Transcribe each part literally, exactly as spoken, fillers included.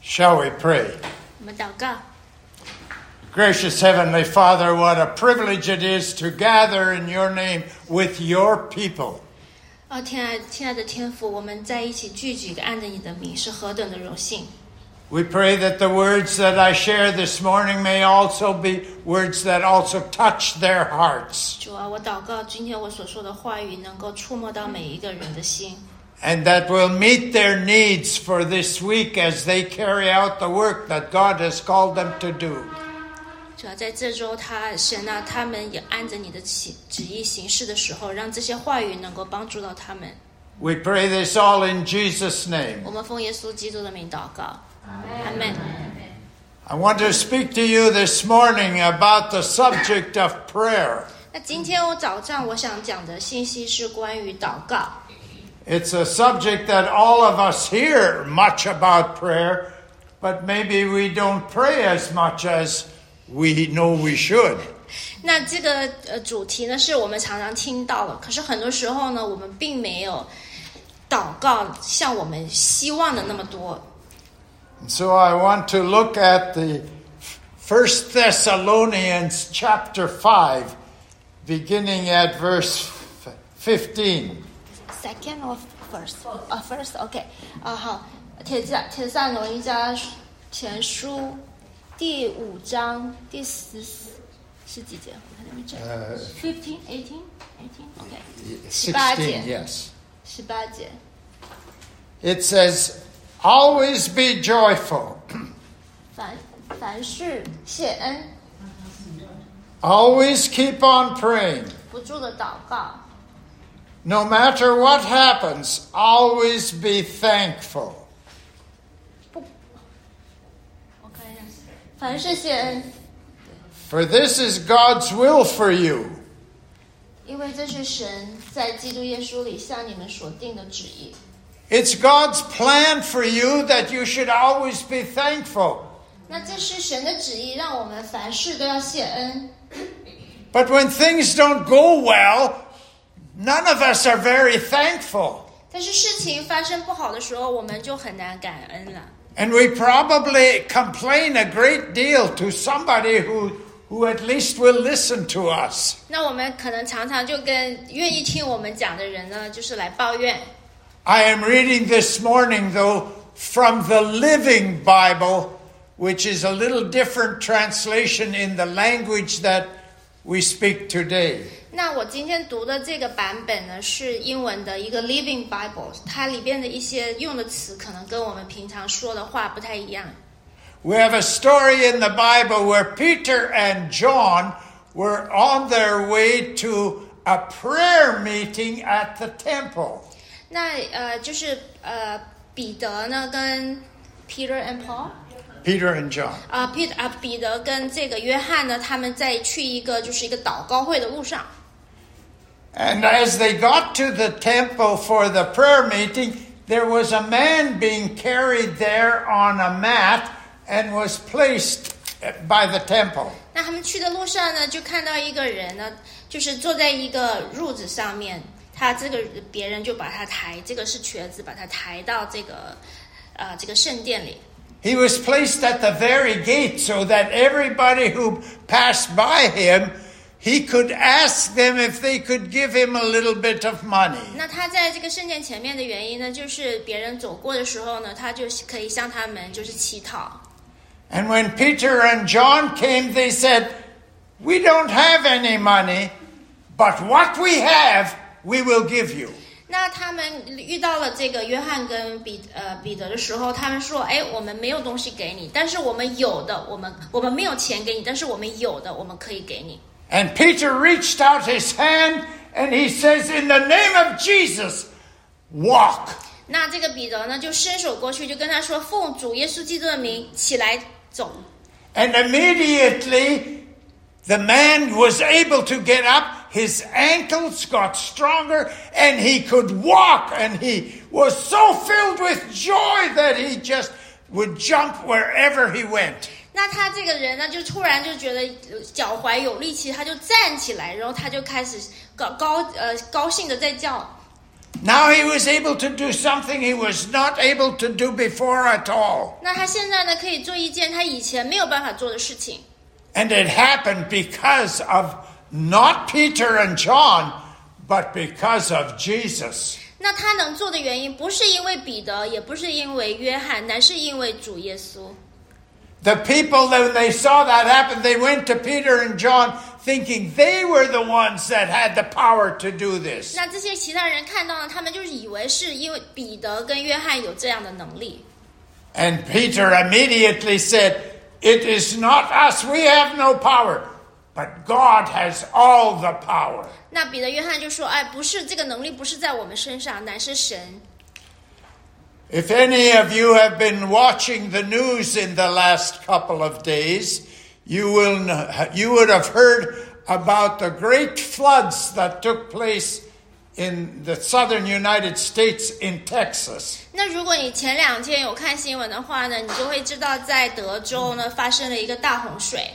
Shall we pray? 我们祷告。 Gracious Heavenly Father, what a privilege it is to gather in your name with your people. 哦，天爱亲爱的天父，我们在一起聚集，按着你的名，是何等的荣幸。 We pray that the words that I share this morning may also be words that also touch their hearts. 主啊，我祷告，今天我所说的话语能够触摸到每一个人的心， And that will meet their needs for this week as they carry out the work that God has called them to do. 主要在这周他神啊，他们也按着你的旨意行事的时候，让这些话语能够帮助到他们。 We pray this all in Jesus' name. 我们奉耶稣基督的名祷告，阿门。 I want to speak to you this morning about the subject of prayer. 那今天我早上我想讲的信息是关于祷告。 It's a subject that all of us hear much about prayer, but maybe we don't pray as much as we know we should. 那这个呃主题呢，是我们常常听到的，可是很多时候呢，我们并没有祷告像我们希望的那么多。 So I want to look at the First Thessalonians chapter five, beginning at verse fifteen. Second or first? 啊、uh, ，first, OK. 啊、uh, 好，铁萨铁萨罗尼迦前书第五章第十十几节，我看那边这。 Uh, Fifteen, eighteen, eighteen, OK. sixteen, yes. 十八节。 It says, "Always be joyful, 凡凡事谢恩， always keep on praying. 不住的祷告。 No matter what happens, always be thankful." 不，我看一下，凡事谢恩， For this is God's will for you. 因为这是神在基督耶稣里向你们所定的旨意。 It's God's plan for you that you should always be thankful. 那这是神的旨意，让我们凡事都要谢恩。 But when things don't go well, none of us are very thankful. 但是事情发生不好的时候，我们就很难感恩了。 And we probably complain a great deal to somebody who, who at least will listen to us. 那我们可能常常就跟愿意听我们讲的人呢，就是来抱怨。 I am reading this morning, though, from the Living Bible, which is a little different translation in the language that we speak today. 那我今天读的这个版本呢，是英文的一个 Living Bible， 它里边的一些用的词可能跟我们平常说的话不太一样。 We have a story in the Bible where Peter and John were on their way to a prayer meeting at the temple. 那呃，就是呃，彼得呢跟 Peter and Paul， Peter and John. 啊，彼啊彼得跟这个约翰呢，他们在去一个就是一个祷告会的路上。 And as they got to the temple for the prayer meeting, there was a man being carried there on a mat and was placed by the temple. 那他们去的路上呢，就看到一个人呢，就是坐在一个褥子上面，他这个别人就把他抬，这个是瘸子，把他抬到这个呃这个圣殿里。 He was placed at the very gate so that everybody who passed by him, he could ask them if they could give him a little bit of money. 那他在这个圣殿前面的原因呢，就是别人走过的时候呢，他就可以向他们就是乞讨。 And when Peter and John came, they said, "We don't have any money, but what we have, we will give you." 那他们遇到了这个约翰跟彼呃彼得的时候，他们说：“哎，我们没有东西给你，但是我们有的，我们我们没有钱给你，但是我们有的，我们可以给你。” And Peter reached out his hand and he says, "In the name of Jesus, walk." 那这个彼得呢，就伸手过去，就跟他说：“奉主耶稣基督的名，起来走。” And immediately the man was able to get up. His ankles got stronger and he could walk, and he was so filled with joy that he just would jump wherever he went. 那他这个人呢，就突然就觉得脚踝有力气，他就站起来，然后他就开始高高呃高兴的在叫。 Now he was able to do something he was not able to do before at all. 那他现在呢，可以做一件他以前没有办法做的事情。 And it happened because of not Peter and John, but because of Jesus. 那他能做的原因，不是因为彼得，也不是因为约翰，乃是因为主耶稣。 The people, when they saw that happen, they went to Peter and John thinking they were the ones that had the power to do this. 那这些其他人看到呢，他们就是以为是因为彼得跟约翰有这样的能力。 And Peter immediately said, "It is not us, we have no power, but God has all the power." 那彼得、约翰就说：“哎，不是这个能力，不是在我们身上，乃是神。” If any of you have been watching the news in the last couple of days, you will you would have heard about the great floods that took place in the southern United States in Texas. 那如果你前两天有看新闻的话呢，你就会知道在德州呢发生了一个大洪水。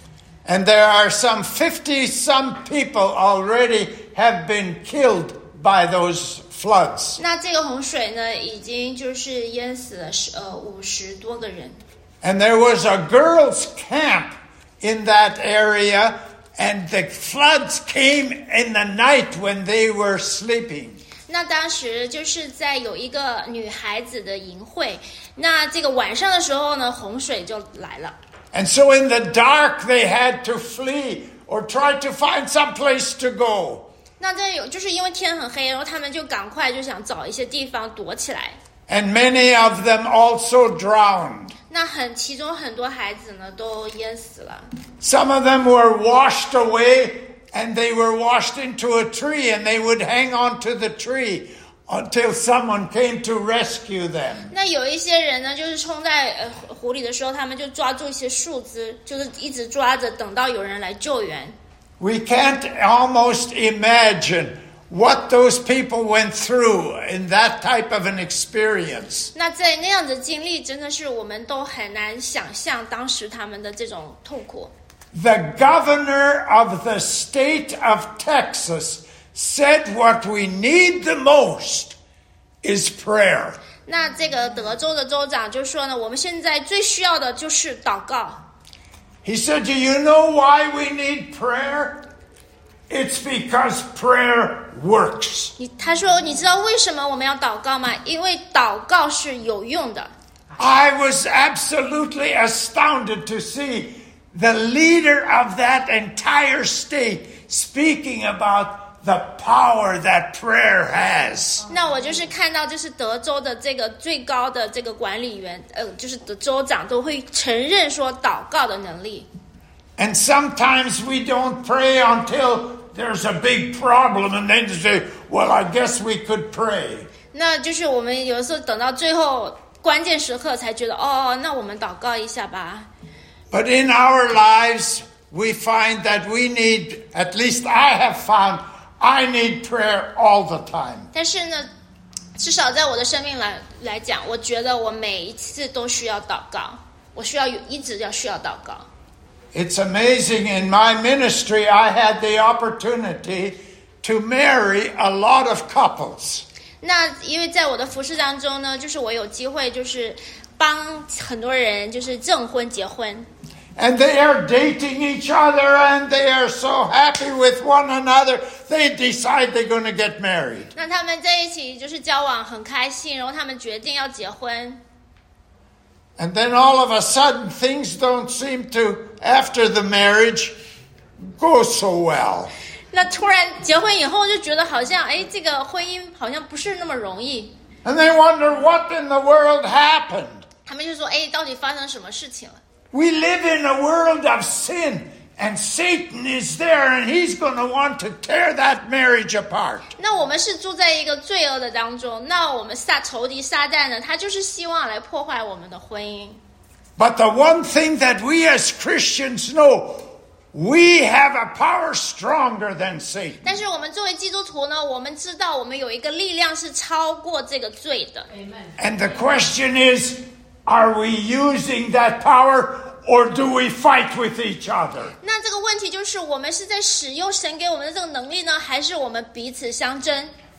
And there are some fifty some people already have been killed by those floods. 那这个洪水呢，已经就是淹死了呃五十多个人。 And there was a girls' camp in that area, and the floods came in the night when they were sleeping. 那当时就是在有一个女孩子的营会，那这个晚上的时候呢，洪水就来了。 And so in the dark they had to flee or try to find some place to go. 那这有就是因为天很黑，然后他们就赶快就想找一些地方躲起来。 And many of them also drowned. 那很其中很多孩子呢都淹死了。 Some of them were washed away, and they were washed into a tree, and they would hang on to the tree until someone came to rescue them. 那有一些人呢，就是冲在呃湖里的时候，他们就抓住一些树枝，就是一直抓着，等到有人来救援。 We can't almost imagine what those people went through in that type of an experience. 那在那样的经历，真的是我们都很难想象当时他们的这种痛苦。 The governor of the state of Texas said what we need the most is prayer. 那这个德州的州长就说呢，我们现在最需要的就是祷告。 He said, "Do you know why we need prayer? It's because prayer works." 你他说，你知道为什么我们要祷告吗？因为祷告是有用的。 I was absolutely astounded to see the leader of that entire state speaking about the power that prayer has. 那我就是看到，就是德州的这个最高的这个管理员，呃，就是的州长都会承认说祷告的能力。 And sometimes we don't pray until there's a big problem, and then say, "Well, I guess we could pray." 那就是我们有的时候等到最后关键时刻才觉得，哦，那我们祷告一下吧。 But in our lives, we find that we need, at least I have found, I need prayer all the time. 但是呢，至少在我的生命来来讲，我觉得我每一次都需要祷告，我需要有一直要需要祷告。 It's amazing. In my ministry, I had the opportunity to marry a lot of couples. 那因为在我的服事当中呢，就是我有机会就是帮很多人就是证婚结婚。 And they are dating each other, and they are so happy with one another, they decide they're going to get married. 那他们在一起就是交往很开心，然后他们决定要结婚。 And then all of a sudden, things don't seem to, after the marriage, go so well. 那突然结婚以后就觉得好像，哎，这个婚姻好像不是那么容易。 And they wonder what in the world happened. 他们就说，哎，到底发生什么事情了？ We live in a world of sin, and Satan is there, and he's going to want to tear that marriage apart. 那我们是住在一个罪恶的当中，那我们撒仇敌撒旦呢，他就是希望来破坏我们的婚姻。 But the one thing that we as Christians know, we have a power stronger than Satan. 但是我们作为基督徒呢，我们知道我们有一个力量是超过这个罪的。 And the question is, are we using that power, or do we fight with each other? 那这个问题就是，我们是在使用神给我们的这个能力呢，还是我们彼此相争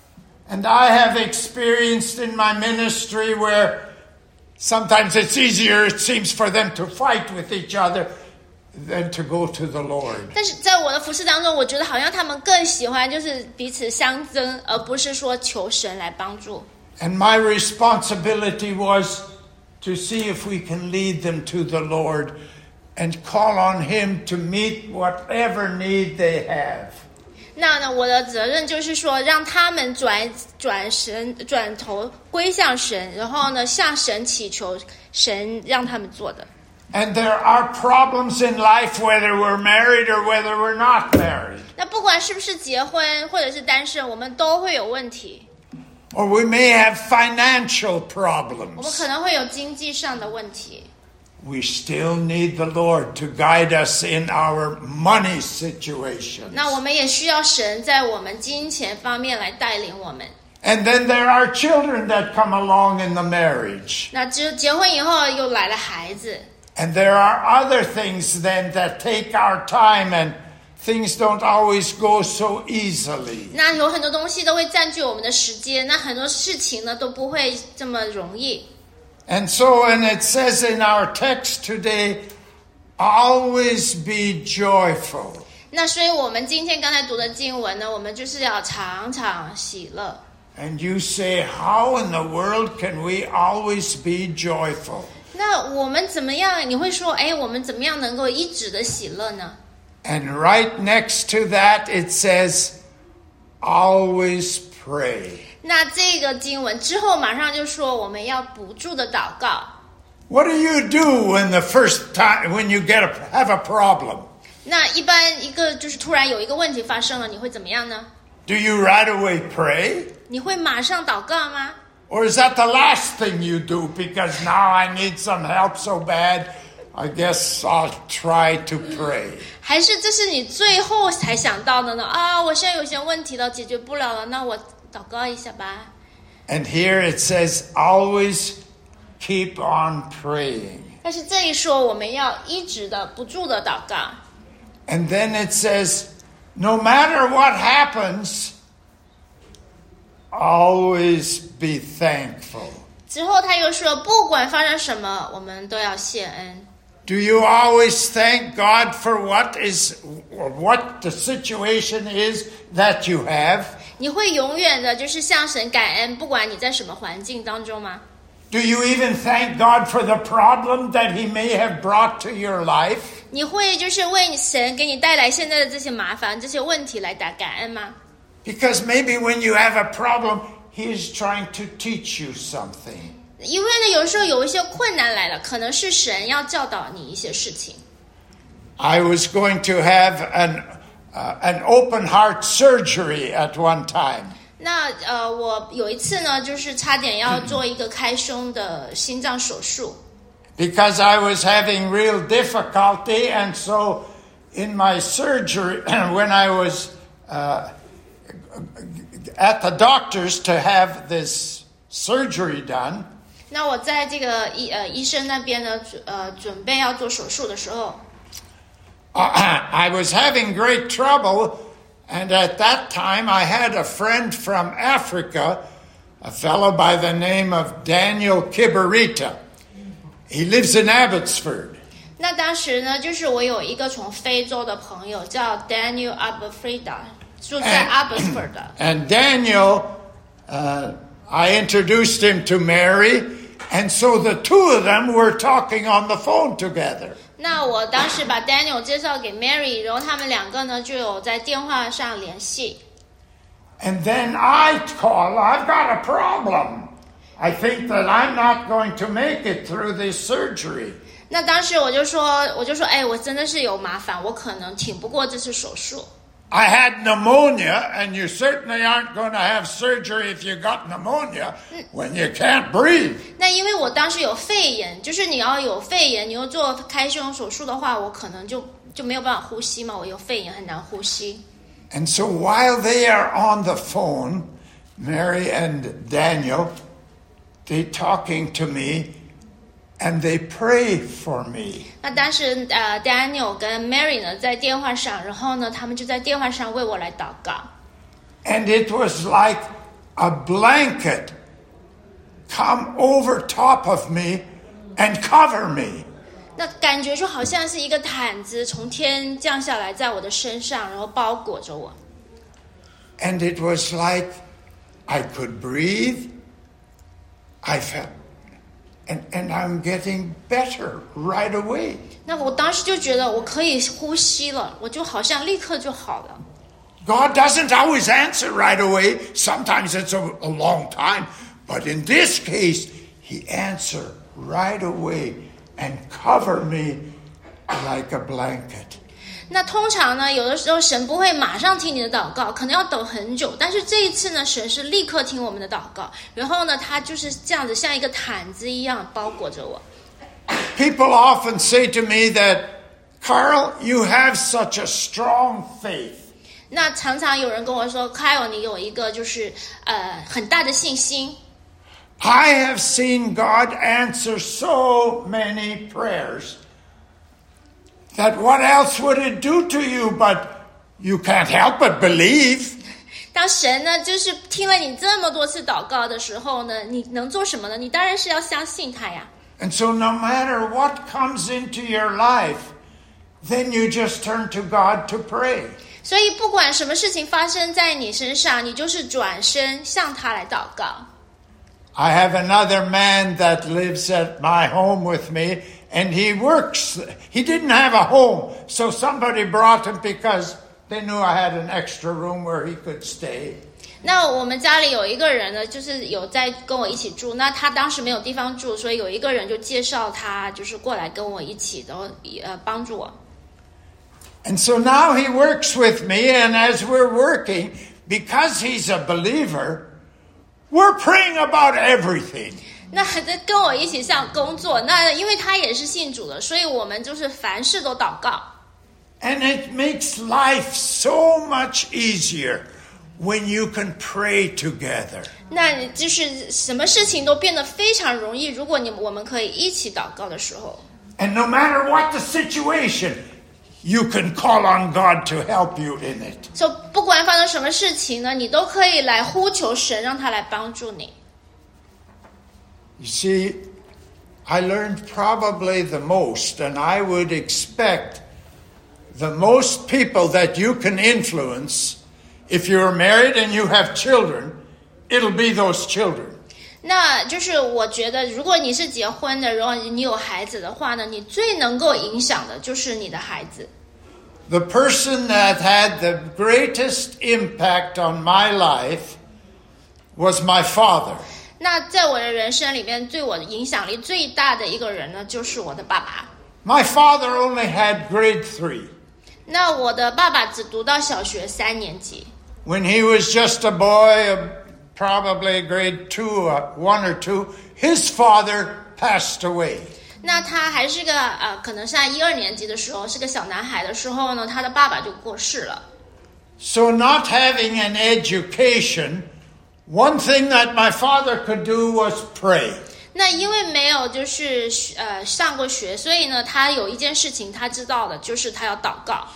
And I have experienced in my ministry where sometimes it's easier, it seems, for them to fight with each other than to go to the Lord. 但是在我的服事当中，我觉得好像他们更喜欢就是彼此相争，而不是说求神来帮助。 And my responsibility was to see if we can lead them to the Lord and call on Him to meet whatever need they have. 那呢，我的责任就是说，让他们转转神转头归向神，然后呢，向神祈求，神让他们做的。 And there are problems in life whether we're married or whether we're not married. 那不管是不是结婚或者是单身，我们都会有问题。 Or we may have financial 我们 problems. 可能会有经济上的问题。 We still need the Lord to guide us in our money situations. 那我们也需要神在我们金钱方面来带领我们。 And then there are children that come along in the marriage. 那结结婚以后又来了孩子。 And there are other things then that take our time and things don't always go so easily. 那有很多东西都会占据我们的时间，那很多事情呢都不会这么容易。 And so, and it says in our text today, always be joyful. 那所以我们今天刚才读的经文呢，我们就是要常常喜乐。 And you say, how in the world can we always be joyful? 那我们怎么样？你会说，哎，我们怎么样能够一直的喜乐呢？ And right next to that it says, always pray. 那这个经文之后马上就说我们要不住的祷告。 What do you do when the first time, when you get a, have a problem? 那一般一个就是突然有一个问题发生了，你会怎么样呢？ Do you right away pray? 你会马上祷告吗？ Or is that the last thing you do? Because now I need some help so bad, I guess I'll try to pray. 还是这是你最后才想到的呢？啊，我现在有些问题了，解决不了了，那我祷告一下吧。 And here it says, always keep on praying. 但是这一说，我们要一直的不住的祷告。 And then it says, no matter what happens, always be thankful. 之后他又说，不管发生什么，我们都要谢恩。 Do you always thank God for what is, or what the situation is that you have? 你会永远的就是向神感恩，不管你在什么环境当中吗？ Do you even thank God for the problem that He may have brought to your life? 你会就是为神给你带来现在的这些麻烦、这些问题来打感恩吗？ Because maybe when you have a problem, He is trying to teach you something. 因为呢，有时候有一些困难来了，可能是神要教导你一些事情。 I was going to have an, uh, an open heart surgery at one time. 那呃，我有一次呢，就是差点要做一个开胸的心脏手术。 Because I was having real difficulty, and so in my surgery, when I was uh, at the doctor's to have this surgery done, 那我在这个医呃医生那边呢，呃准备要做手术的时候， I was having great trouble, and at that time I had a friend from Africa, a fellow by the name of Daniel Kibarita. He lives in Abbotsford. 那当时呢，就是我有一个从非洲的朋友叫 Daniel Abafrida， 住在 Abbotsford 的。 And Daniel, uh, I introduced him to Mary, and so the two of them were talking on the phone together. 那我当时把 Daniel 介绍给 Mary， 然后他们两个呢就有在电话上联系。 And then I call, I've got a problem. I think that I'm not going to make it through this surgery. 那当时我就说，我就说，哎，我真的是有麻烦，我可能挺不过这次手术。 I had pneumonia, and you certainly aren't going to have surgery if you got pneumonia when you can't breathe. 那因为我当时有肺炎，就是你要有肺炎，你又做开胸手术的话，我可能就就没有办法呼吸嘛，我有肺炎很难呼吸。 And so while they are on the phone, Mary and Daniel, they talking to me, and they pray for me. 那当时呃 Daniel 跟 Mary 呢在电话上，然后呢他们就在电话上为我来祷告。 And it was like a blanket come over top of me and cover me. 那感觉就好像是一个毯子从天降下来，在我的身上，然后包裹着我。 And it was like I could breathe. I felt, and, and I'm getting better right away. 那我当时就觉得我可以呼吸了，我就好像立刻就好了。 God doesn't always answer right away. Sometimes it's a, a long time. But in this case, he answered right away and covered me like a blanket. 那通常呢，有的时候神不会马上听你的祷告，可能要等很久。但是这一次呢，神是立刻听我们的祷告，然后呢，他就是这样子，像一个毯子一样包裹着我。 People often say to me that, Carl, you have such a strong faith. 那常常有人跟我说 ，Kyle， 你有一个就是呃很大的信心。 I have seen God answer so many prayers that what else would it do to you? But you can't help but believe. 当神呢，就是听了你这么多次祷告的时候呢，你能做什么呢？你当然是要相信他呀。 And so no matter what comes into your life, then you just turn to God to pray. 所以不管什么事情发生在你身上，你就是转身向他来祷告。 I have another man that lives at my home with me, and he works. He didn't have a home, so somebody brought him because they knew I had an extra room where he could stay. 那我们家里有一个人呢，就是有在跟我一起住。那他当时没有地方住，所以有一个人就介绍他，就是过来跟我一起，然后呃帮助我。 And so now he works with me, and as we're working, because he's a believer, we're praying about everything. 那跟我一起上工作，那因为他也是信主的，所以我们就是凡事都祷告。 And it makes life so much easier when you can pray together. 那就是什么事情都变得非常容易，如果你我们可以一起祷告的时候。 And no matter what the situation, you can call on God to help you in it. 所以不管发生什么事情呢，你都可以来呼求神，让他来帮助你。 You see, I learned probably the most, and I would expect the most people that you can influence, if you're married and you have children, it'll be those children. 那就是我觉得，如果你是结婚的，然后你有孩子的话呢，你最能够影响的就是你的孩子。 The person that had the greatest impact on my life was my father. 那在我的人生里面，对我的影响力最大的一个人呢，就是我的爸爸。 My father only had grade three. 那我的爸爸只读到小学三年级。 When he was just a boy, probably grade two, one or two, his father passed away. 那他还是个呃，可能上一二年级的时候，是个小男孩的时候呢，他的爸爸就过世了。 So not having an education, one thing that my father could do was pray. 那因为没有就是呃上过学，所以呢，他有一件事情他知道的，就是他要祷告。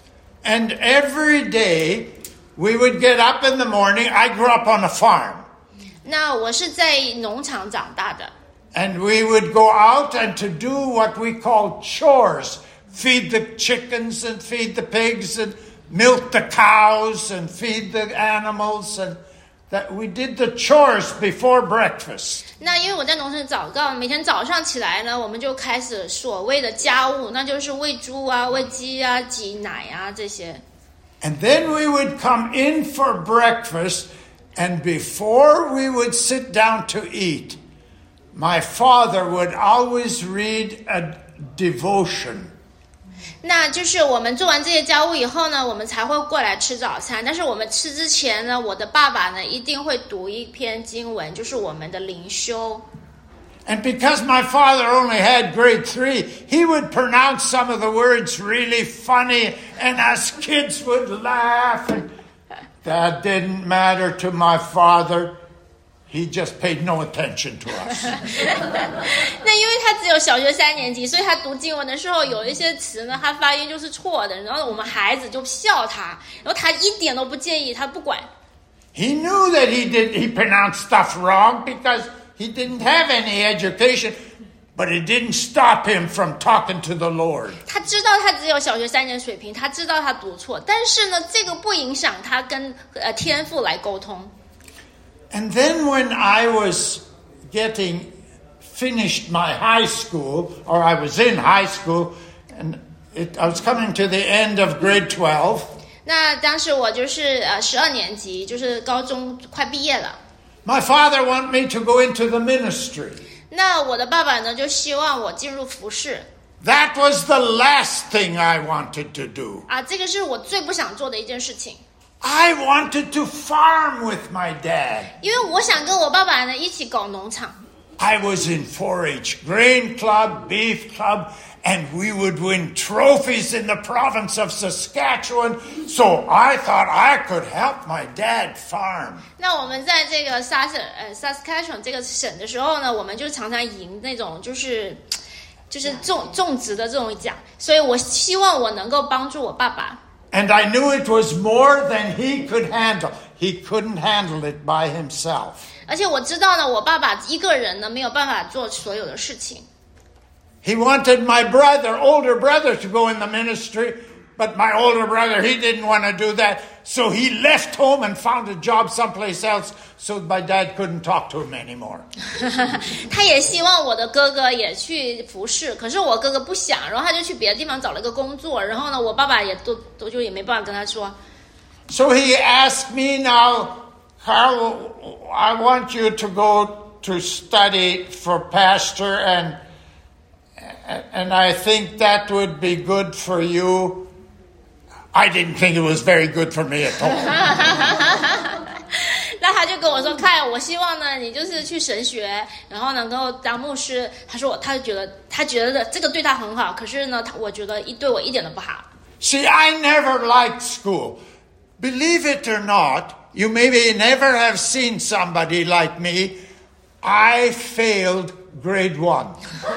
And every day we would get up in the morning. I grew up on a farm. 那我是在农场长大的。 And we would go out and to do what we call chores. Feed the chickens and feed the pigs and milk the cows and feed the animals. And that we did the chores before breakfast. 那因为我在农村祷告，每天早上起来呢，我们就开始所谓的家务，那就是喂猪啊、喂鸡啊、挤奶啊这些。 And then we would come in for breakfast, and before we would sit down to eat, my father would always read a devotion. 那就是我们做完这些家务以后呢，我们才会过来吃早餐。但是我们吃之前呢，我的爸爸呢一定会读一篇经文，就是我们的灵修。 And because my father only had grade three, he would pronounce some of the words really funny, and us kids would laugh. And that didn't matter to my father. He just paid no attention to us. 那因为他只有小学三年级，所以他读经文的时候有一些词呢，他发音就是错的，然后我们孩子就笑他，然后他一点都不介意，他不管。 He knew that he did he pronounced stuff wrong because he didn't have any education, but it didn't stop him from talking to the Lord. 他知道他只有小学三年水平，他知道他读错，但是呢，这个不影响他跟呃天父来沟通。 And then when I was getting finished my high school, or I was in high school, and it, I was coming to the end of grade twelve. 那当时我就是呃十二年级，就是高中快毕业了。 My father wanted me to go into the ministry. 那我的爸爸呢，就希望我进入服事。 That was the last thing I wanted to do. 啊，这个是我最不想做的一件事情。 I wanted to farm with my dad. 因为我想跟我爸爸呢一起搞农场。 I was in four H grain club, beef club, and we would win trophies in the province of Saskatchewan. So I thought I could help my dad farm. 那我们在这个萨斯呃 Saskatchewan 这个省的时候呢，我们就常常赢那种就是就是种种植的这种奖，所以我希望我能够帮助我爸爸。 And I knew it was more than he could handle. He couldn't handle it by himself. 而且我知道呢，我爸爸一个人呢没有办法做所有的事情。 He wanted my brother, older brother, to go in the ministry, but my older brother, he didn't want to do that. So he left home and found a job someplace else, so my dad couldn't talk to him anymore. 他也希望我的哥哥也去服侍，可是我哥哥不想，然后他就去别的地方找了个工作，然后呢，我爸爸也都都就也没办法跟他说。 So he asked me now, Carl, I want you to go to study for pastor, and and I think that would be good for you. I didn't think it was very good for me at all. 那他就跟我说，看，我希望呢，你就是去神学，然后能够当牧师。他说，他就觉得，他觉得这个对他很好，可是呢，他我觉得一对我一点都不好。 See, I never liked school. Believe it or not, you maybe never have seen somebody like me. I failed grade one.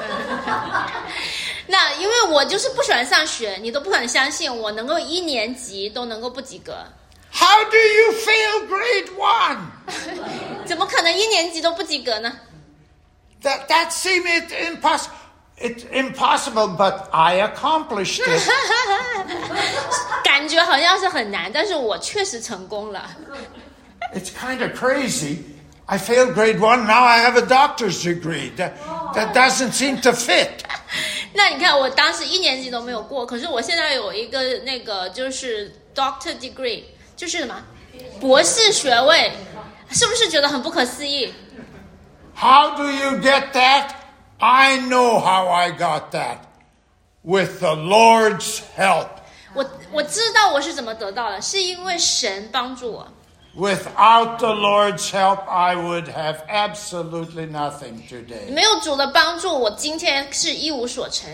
那因为我就是不喜欢上学，你都不可能相信我能够一年级都能够不及格。 How do you fail grade one? 怎么可能一年级都不及格呢？ That that seemed impossible. It's impossible, but I accomplished it. 感觉好像是很难，但是我确实成功了。 It's kind of crazy. I failed grade one. Now I have a doctor's degree. That, that doesn't seem to fit. 那你看，我当时一年级都没有过，可是我现在有一个那个就是 doctor degree， 就是什么博士学位，是不是觉得很不可思议？ How do you get that? I know how I got that. With the Lord's help. 我我知道我是怎么得到的，是因为神帮助我。 Without the Lord's help, I would have absolutely nothing today. 没有主的帮助，我今天是一无所成。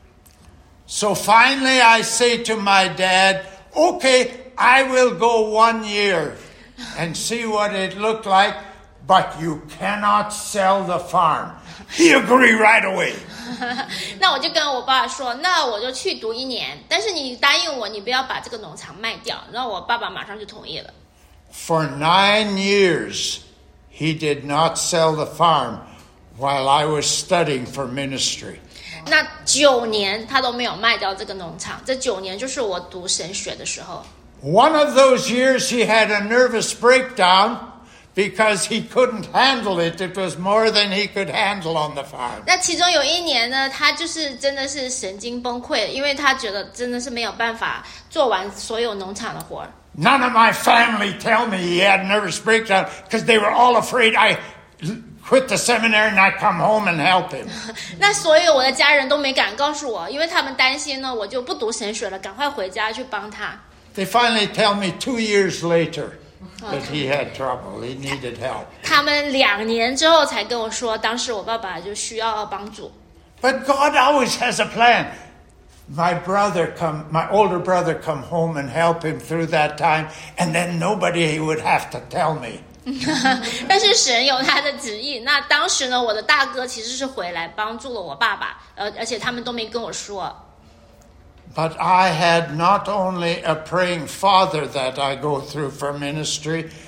So finally I say to my dad, okay, I will go one year and see what it looked like, but you cannot sell the farm. He agreed right away. 那我就跟我爸爸说，那我就去读一年，但是你答应我，你不要把这个农场卖掉。然后我爸爸马上就同意了。 For nine years, he did not sell the farm while I was studying for ministry. 那九年他都没有卖掉这个农场，这九年就是我读神学的时候。 One of those years, he had a nervous breakdown because he couldn't handle it. It was more than he could handle on the farm. 那其中有一年呢，他就是真的是神经崩溃，因为他觉得真的是没有办法做完所有农场的活儿。 None of my family tell me he had a nervous breakdown because they were all afraid I quit the seminary and I come home and help him. 那所有我的家人都没敢告诉我，因为他们担心呢，我就不读神学了，赶快回家去帮他。 They finally tell me two years later that he had trouble. He needed help. 他们两年之后才跟我说，当时我爸爸就需要帮助。 But God always has a plan. My brother come, my older brother come home and help him through that time, and then nobody would have to tell me. 但是神有他的旨意。那当时呢，我的大哥其实是回来帮助了我爸爸，呃，而且他们都没跟我说。 But I had not only a praying father that I go through for ministry,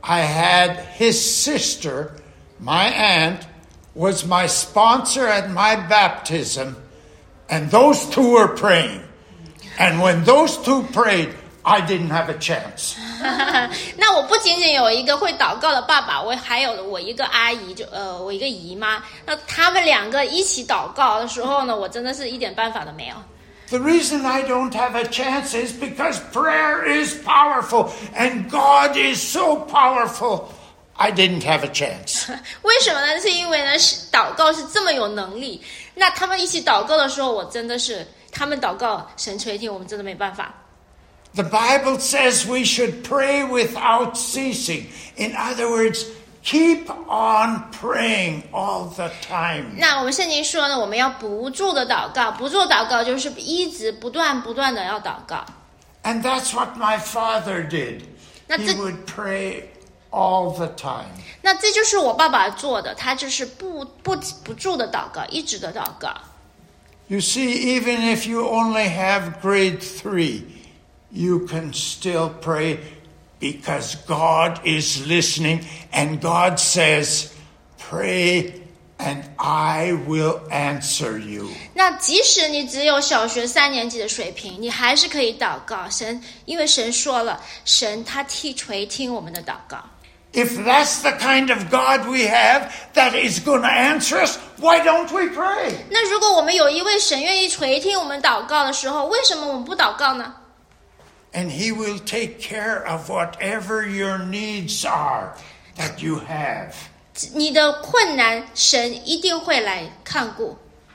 I had his sister, my aunt, was my sponsor at my baptism, and those two were praying. And when those two prayed, I didn't have a chance. 那我不仅仅有一个会祷告的爸爸，我还有我一个阿姨，就呃我一个姨妈。那他们两个一起祷告的时候呢，我真的是一点办法都没有。 The reason I don't have a chance is because prayer is powerful and God is so powerful. I didn't have a chance. 为什么呢？是因为呢，祷告是这么有能力。那他们一起祷告的时候，我真的是他们祷告，神垂听，我们真的没办法。 The Bible says we should pray without ceasing. In other words, keep on praying all the time. 那我们圣经说呢，我们要不住的祷告，不住祷告就是一直不断不断的要祷告。 And that's what my father did. He would pray all the time. 那这就是我爸爸做的，他就是不不不住的祷告，一直的祷告。 You see, even if you only have grade three, you can still pray because God is listening and God says, pray and I will answer you. 那即使你只有小学三年级的水平，你还是可以祷告。神，因为神说了，神他替垂听我们的祷告。 If that's the kind of God we have that is going to answer us, why don't we pray? 那如果我们有一位神愿意垂听我们祷告的时候，为什么我们不祷告呢？ And he will take care of whatever your needs are that you have. 你的困难，神一定会来看顾。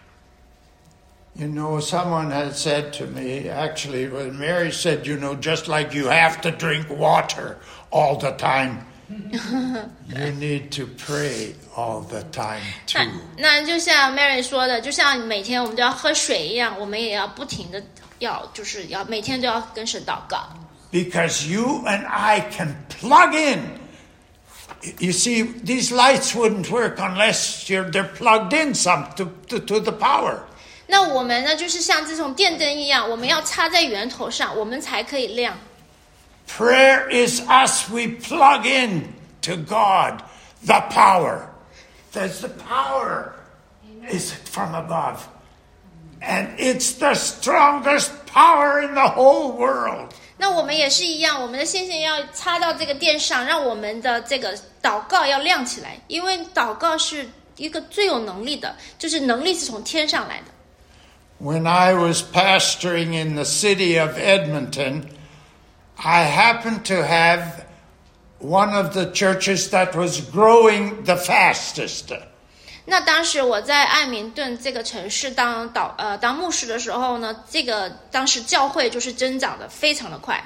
You know, someone had said to me, actually, when Mary said, you know, just like you have to drink water all the time, you need to pray all the time too. 那, 那就像 Mary 说的，就像每天我们都要喝水一样，我们也要不停的要，就是要每天都要跟神祷告。 Because you and I can plug in. You see, these lights wouldn't work unless you're, they're plugged in some to, to, to the power. 那我们呢，就是像这种电灯一样，我们要插在源头上，我们才可以亮。 Prayer is us. We plug in to God the power. There's the power is from above. And it's the strongest power in the whole world. 那我们也是一样，我们的信心要插到这个电上，让我们的这个祷告要亮起来，因为祷告是一个最有能力的，就是能力是从天上来的。 When I was pastoring in the city of Edmonton, I happened to have one of the churches that was growing the fastest. 那当时我在艾明顿这个城市当导呃当牧师的时候呢，这个当时教会就是增长的非常的快。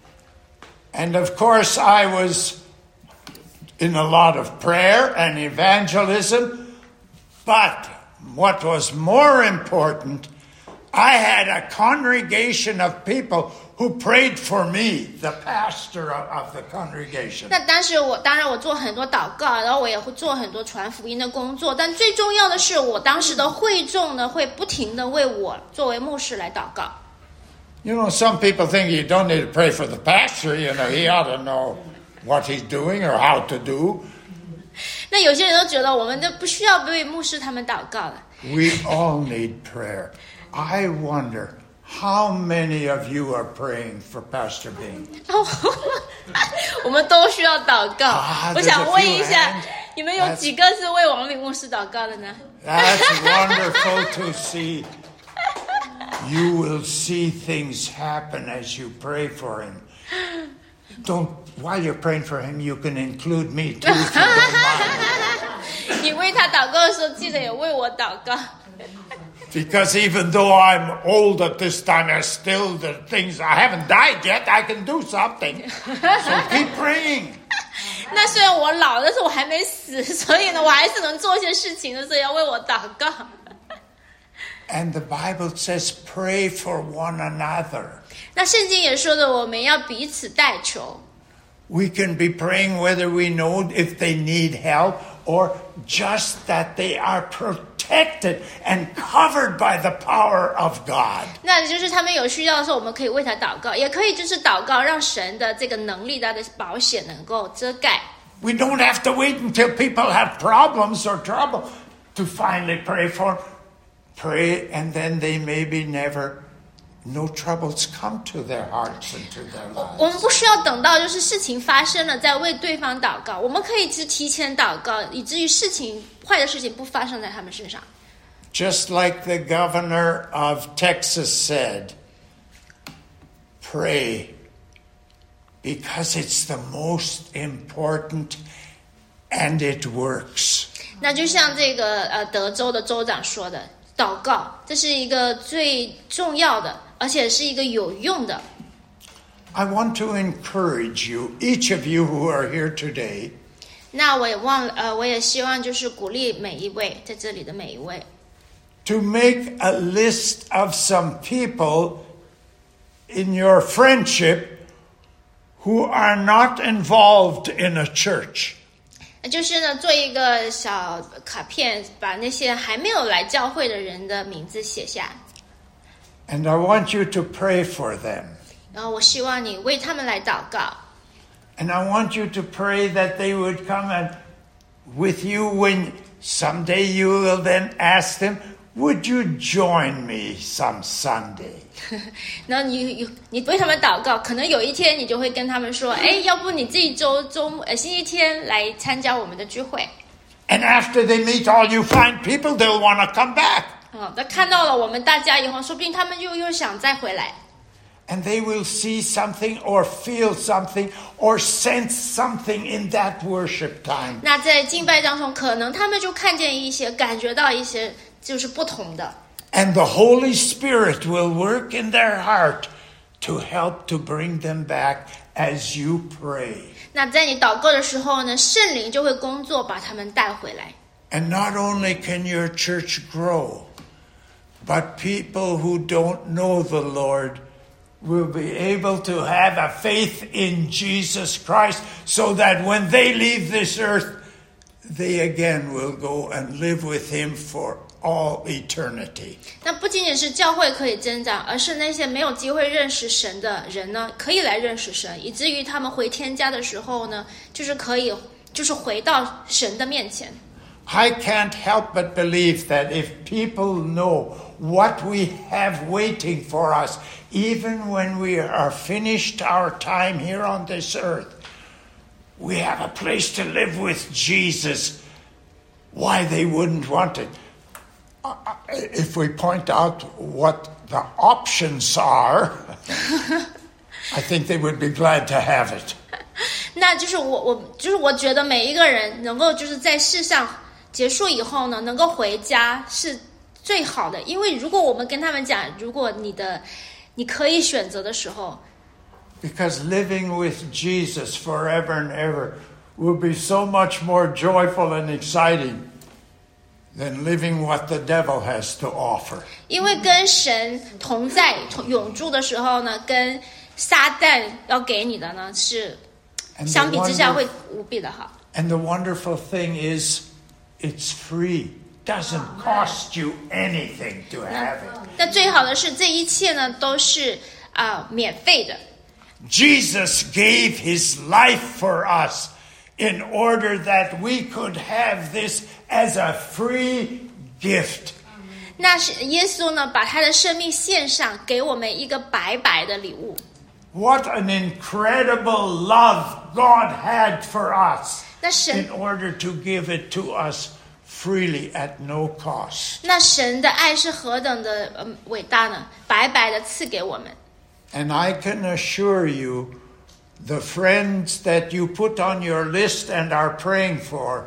And of course, I was in a lot of prayer and evangelism, but what was more important, I had a congregation of people who prayed for me, the pastor of, of the congregation. 那当时我当然我做很多祷告，然后我也会做很多传福音的工作，但最重要的是，我当时的会众呢会不停的为我作为牧师来祷告。 You know, some people think you don't need to pray for the pastor. You know, he ought to know what he's doing or how to do. 那有些人都觉得我们都不需要为牧师他们祷告了。 We all need prayer. I wonder how many of you are praying for Pastor Bing? 我们都需要祷告。 啊， 我想问一下， hands. 你们有几个是为王炳牧师祷告的呢？ That's wonderful to see. You will see things happen as you pray for him. Don't, while you're praying for him, you can include me too, if you don't mind. 你为他祷告的时候，记得也为我祷告。 Because even though I'm old at this time, I still, the things, I haven't died yet, I can do something. So keep praying. 那虽然我老，但是我还没死，所以呢，我还是能做些事情的，所以要为我祷告。 And the Bible says, pray for one another. 那圣经也说的，我们要彼此代求。 We can be praying whether we know if they need help or just that they are protected and covered by the power of God. 那就是他们有需要的时候，我们可以为他祷告，也可以就是祷告，让神的这个能力、他的保险能够遮盖。 We don't have to wait until people have problems or trouble to finally pray for them. Pray, and then they maybe never, no troubles come to their hearts and to their 我们 lives. 不需要等到就是事情发生了再为对方祷告，我们可以是提前祷告，以至于事情坏的事情不发生在他们身上。 Just like the governor of Texas said, pray because it's the most important and it works. 那就像这个呃德州的州长说的，祷告这是一个最重要的，而且是一个有用的。 I want to encourage you, each of you who are here today, 那我也忘了，呃，我也希望就是鼓励每一位在这里的每一位， to make a list of some people in your friendship who are not involved in a church. 就是呢做一个小卡片，把那些还没有来教会的人的名字写下， And I want you to pray for them. 然后我希望你为他们来祷告。 And I want you to pray that they would come and with you when someday you will then ask them, would you join me some Sunday? 然后你你你为他们祷告，可能有一天你就会跟他们说，哎，要不你这一周周末呃星期天来参加我们的聚会。 And after they meet all you fine people, they'll want to come back. 哦，那看到了我们大家以后，说不定他们又又想再回来。 And they will see something or feel something or sense something in that worship time. 那在敬拜当中，可能他们就看见一些，感觉到一些就是不同的。 And the Holy Spirit will work in their heart to help to bring them back as you pray. 那在你祷告的时候呢，圣灵就会工作，把他们带回来。 And not only can your church grow, but people who don't know the Lord will be able to have a faith in Jesus Christ so that when they leave this earth, they again will go and live with him for all eternity. 那不仅仅是教会可以增长，而是那些没有机会认识神的人呢，可以来认识神，以至于他们回天家的时候呢，就是可以，就是回到神的面前。 I can't help but believe that if people know what we have waiting for us, even when we are finished our time here on this earth, we have a place to live with Jesus, why they wouldn't want it. If we point out what the options are, I think they would be glad to have it. 那就是我我就是我觉得每一个人能够就是在世上结束以后呢，能够回家是最好的，因为如果我们跟他们讲，如果你的你可以选择的时候， Because living with Jesus forever and ever will be so much more joyful and exciting than living what the devil has to offer. 因为跟神同在同永驻的时候呢，跟撒旦要给你的呢是 And 相 the 比之下 wonder- 会无比的好。 And the wonderful thing is, it's free. Doesn't cost you anything to have it. 那最好的是这一切呢都是啊、呃免费的。 Jesus gave his life for us in order that we could have this as a free gift. 那是耶稣呢把他的生命献上，给我们一个白白的礼物。 What an incredible love God had for us 那神 in order to give it to us freely at no cost. 那神的爱是何等的呃伟大呢？白白的赐给我们。 And I can assure you, the friends that you put on your list and are praying for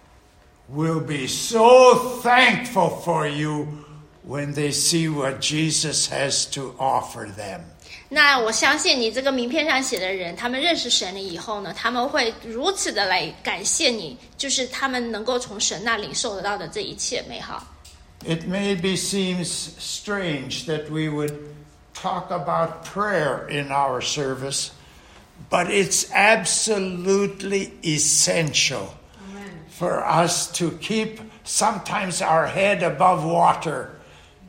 will be so thankful for you when they see what Jesus has to offer them. 那我相信你这个名片上写的人，他们认识神了以后呢，他们会如此的来感谢你，就是他们能够从神那领受得到的这一切美好。 It maybe seems strange that we would talk about prayer in our service, but it's absolutely essential for us to keep sometimes our head above water,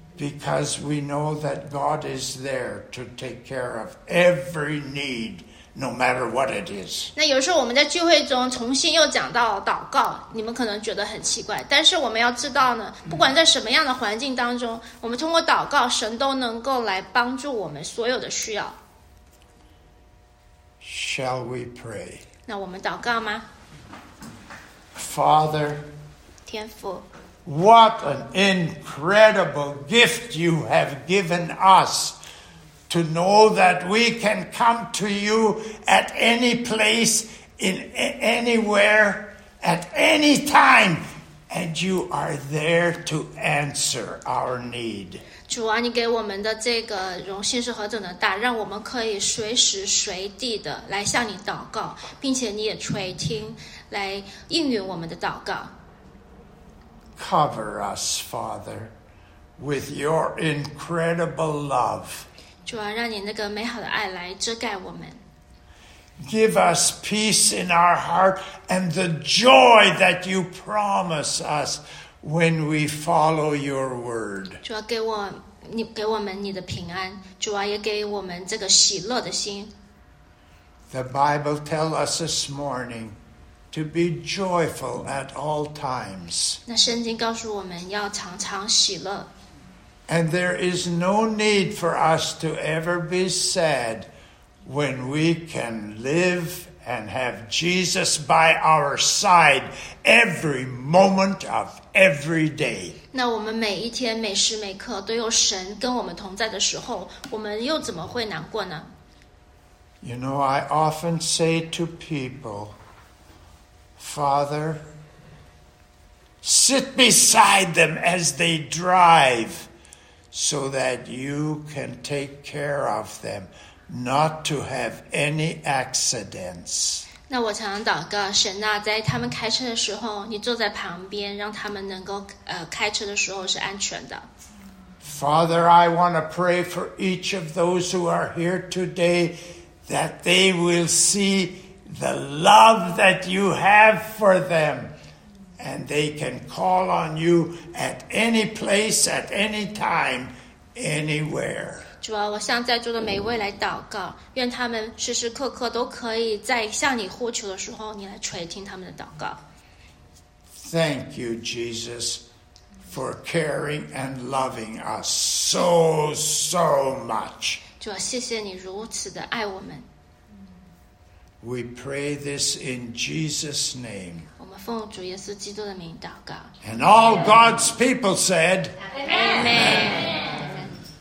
because we know that God is there to take care of every need no matter what it is. 那有时候我们在聚会中重新又讲到祷告，你们可能觉得很奇怪，但是我们要知道呢，不管在什么样的环境当中，我们通过祷告，神都能够来帮助我们所有的需要。 Shall we pray? 那我们祷告吗？ Father, 天父， what an incredible gift you have given us to know that we can come to you at any place, in anywhere, at any time, and you are there to answer our need. 主啊，你给我们的这个荣幸是何等的大，让我们可以随时随地的来向你祷告，并且你也垂听，来应允我们的祷告。 Cover us, Father, with your incredible love. 主啊，让你那个美好的爱来遮盖我们。 Give us peace in our heart and the joy that you promise us when we follow your word. 主啊，给我你给我们你的平安，主啊，也给我们这个喜乐的心。 The Bible tells us this morning to be joyful at all times. 那圣经告诉我们要常常喜乐。 And there is no need for us to ever be sad when we can live and have Jesus by our side every moment of every day. 那我们每一天每时每刻都有神跟我们同在的时候，我们又怎么会难过呢？ You know, I often say to people, Father, sit beside them as they drive so that you can take care of them, not to have any accidents. 那我常常祷告，神啊，在他们开车的时候，你坐在旁边，让他们能够呃开车的时候是安全的。 Father, I want to pray for each of those who are here today that they will see the love that you have for them, and they can call on you at any place, at any time, anywhere. 主啊，我向在座的每一位来祷告，愿他们时时刻刻都可以在向你呼求的时候，你来垂听他们的祷告。 Thank you, Jesus, for caring and loving us so, so much. 主啊，谢谢你如此的爱我们。 We pray this in Jesus' name. 我们奉主耶稣基督的名祷告。 And all God's people said, Amen.